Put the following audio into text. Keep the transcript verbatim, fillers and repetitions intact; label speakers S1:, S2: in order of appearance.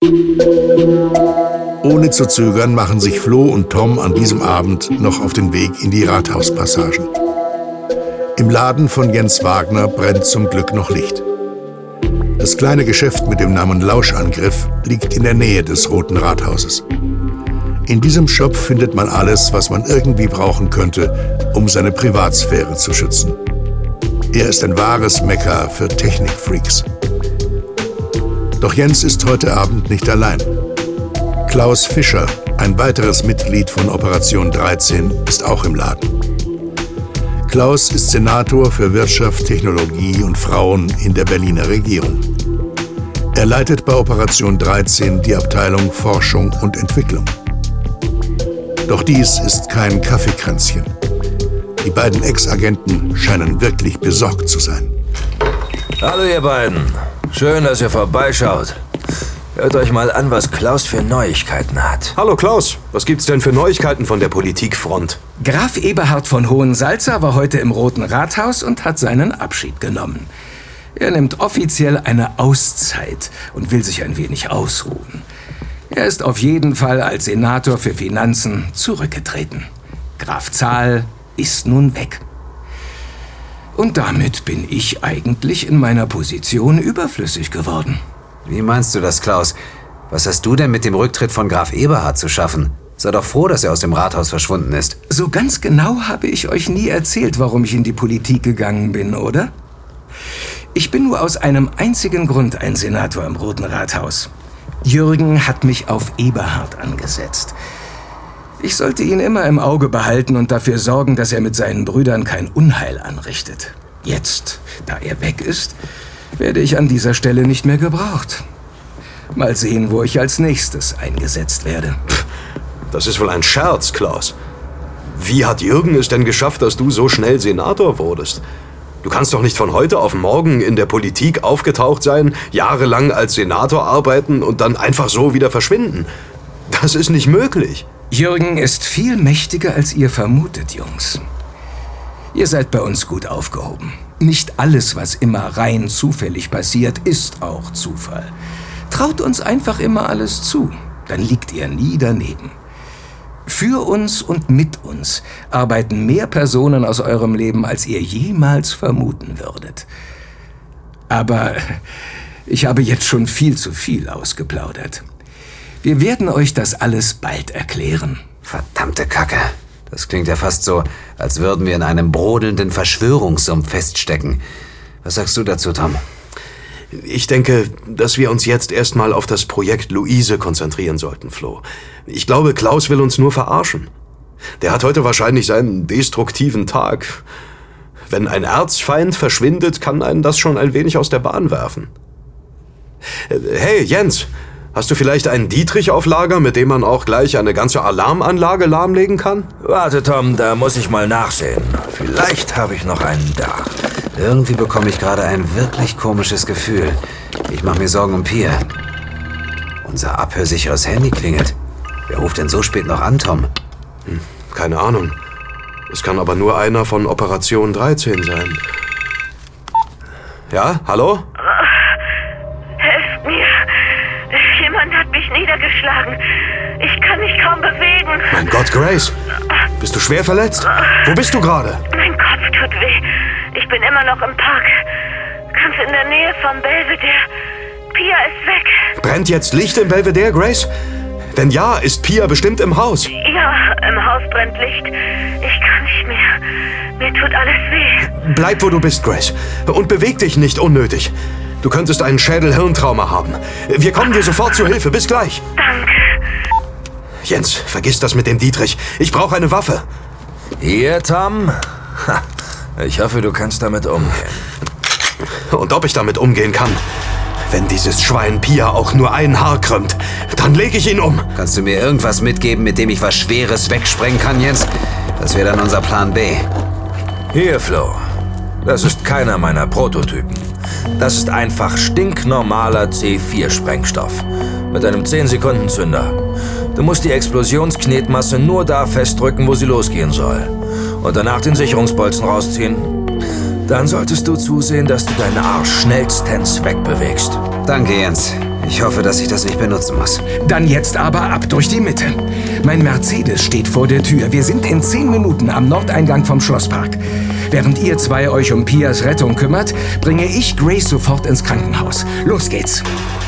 S1: Ohne zu zögern machen sich Flo und Tom an diesem Abend noch auf den Weg in die Rathauspassagen. Im Laden von Jens Wagner brennt zum Glück noch Licht. Das kleine Geschäft mit dem Namen Lauschangriff liegt in der Nähe des Roten Rathauses. In diesem Shop findet man alles, was man irgendwie brauchen könnte, um seine Privatsphäre zu schützen. Er ist ein wahres Mekka für Technikfreaks. Doch Jens ist heute Abend nicht allein. Klaus Fischer, ein weiteres Mitglied von Operation dreizehn, ist auch im Laden. Klaus ist Senator für Wirtschaft, Technologie und Frauen in der Berliner Regierung. Er leitet bei Operation dreizehn die Abteilung Forschung und Entwicklung. Doch dies ist kein Kaffeekränzchen. Die beiden Ex-Agenten scheinen wirklich besorgt zu sein.
S2: Hallo ihr beiden. Schön, dass ihr vorbeischaut. Hört euch mal an, was Klaus für Neuigkeiten hat.
S3: Hallo Klaus, was gibt's denn für Neuigkeiten von der Politikfront?
S4: Graf Eberhard von Hohensalza war heute im Roten Rathaus und hat seinen Abschied genommen. Er nimmt offiziell eine Auszeit und will sich ein wenig ausruhen. Er ist auf jeden Fall als Senator für Finanzen zurückgetreten. Graf Zahl ist nun weg. Und damit bin ich eigentlich in meiner Position überflüssig geworden.
S5: Wie meinst du das, Klaus? Was hast du denn mit dem Rücktritt von Graf Eberhard zu schaffen? Sei doch froh, dass er aus dem Rathaus verschwunden ist.
S4: So ganz genau habe ich euch nie erzählt, warum ich in die Politik gegangen bin, oder? Ich bin nur aus einem einzigen Grund ein Senator im Roten Rathaus. Jürgen hat mich auf Eberhard angesetzt. Ich sollte ihn immer im Auge behalten und dafür sorgen, dass er mit seinen Brüdern kein Unheil anrichtet. Jetzt, da er weg ist, werde ich an dieser Stelle nicht mehr gebraucht. Mal sehen, wo ich als nächstes eingesetzt werde.
S3: Das ist wohl ein Scherz, Klaus. Wie hat Jürgen es denn geschafft, dass du so schnell Senator wurdest? Du kannst doch nicht von heute auf morgen in der Politik aufgetaucht sein, jahrelang als Senator arbeiten und dann einfach so wieder verschwinden. Das ist nicht möglich.
S4: Jürgen ist viel mächtiger, als ihr vermutet, Jungs. Ihr seid bei uns gut aufgehoben. Nicht alles, was immer rein zufällig passiert, ist auch Zufall. Traut uns einfach immer alles zu, dann liegt ihr nie daneben. Für uns und mit uns arbeiten mehr Personen aus eurem Leben, als ihr jemals vermuten würdet. Aber ich habe jetzt schon viel zu viel ausgeplaudert. Wir werden euch das alles bald erklären.
S5: Verdammte Kacke. Das klingt ja fast so, als würden wir in einem brodelnden Verschwörungssumpf feststecken. Was sagst du dazu, Tom?
S3: Ich denke, dass wir uns jetzt erstmal auf das Projekt Luise konzentrieren sollten, Flo. Ich glaube, Klaus will uns nur verarschen. Der hat heute wahrscheinlich seinen destruktiven Tag. Wenn ein Erzfeind verschwindet, kann einen das schon ein wenig aus der Bahn werfen. Hey, Jens, hast du vielleicht einen Dietrich auf Lager, mit dem man auch gleich eine ganze Alarmanlage lahmlegen kann?
S2: Warte, Tom, da muss ich mal nachsehen. Vielleicht habe ich noch einen da.
S5: Irgendwie bekomme ich gerade ein wirklich komisches Gefühl. Ich mache mir Sorgen um Pia. Unser abhörsicheres Handy klingelt. Wer ruft denn so spät noch an, Tom?
S3: Hm, keine Ahnung. Es kann aber nur einer von Operation dreizehn sein. Ja, hallo?
S6: Helft mir. Jemand hat mich niedergeschlagen. Ich kann mich kaum bewegen.
S3: Mein Gott, Grace. Bist du schwer verletzt? Wo bist du gerade?
S6: Mein Kopf tut weh. Ich bin immer noch im Park. Ganz in der Nähe vom Belvedere. Pia ist weg.
S3: Brennt jetzt Licht im Belvedere, Grace? Wenn ja, ist Pia bestimmt im Haus.
S6: Ja, im Haus brennt Licht. Ich kann nicht mehr. Mir tut alles weh.
S3: Bleib, wo du bist, Grace. Und beweg dich nicht unnötig. Du könntest einen Schädel-Hirntrauma haben. Wir kommen dir sofort zu Hilfe. Bis gleich.
S6: Danke.
S3: Jens, vergiss das mit dem Dietrich. Ich brauche eine Waffe.
S2: Hier, Tom. Ha, ich hoffe, du kannst damit umgehen.
S3: Und ob ich damit umgehen kann? Wenn dieses Schwein Pia auch nur ein Haar krümmt, dann lege ich ihn um.
S5: Kannst du mir irgendwas mitgeben, mit dem ich was Schweres wegsprengen kann, Jens? Das wäre dann unser Plan B.
S2: Hier, Flo. Das ist keiner meiner Prototypen. Das ist einfach stinknormaler C vier Sprengstoff. Mit einem zehn Sekunden Zünder. Du musst die Explosionsknetmasse nur da festdrücken, wo sie losgehen soll. Und danach den Sicherungsbolzen rausziehen. Dann solltest du zusehen, dass du deinen Arsch schnellstens wegbewegst.
S5: Danke, Jens. Ich hoffe, dass ich das nicht benutzen muss.
S4: Dann jetzt aber ab durch die Mitte. Mein Mercedes steht vor der Tür. Wir sind in zehn Minuten am Nordeingang vom Schlosspark. Während ihr zwei euch um Pias Rettung kümmert, bringe ich Grace sofort ins Krankenhaus. Los geht's.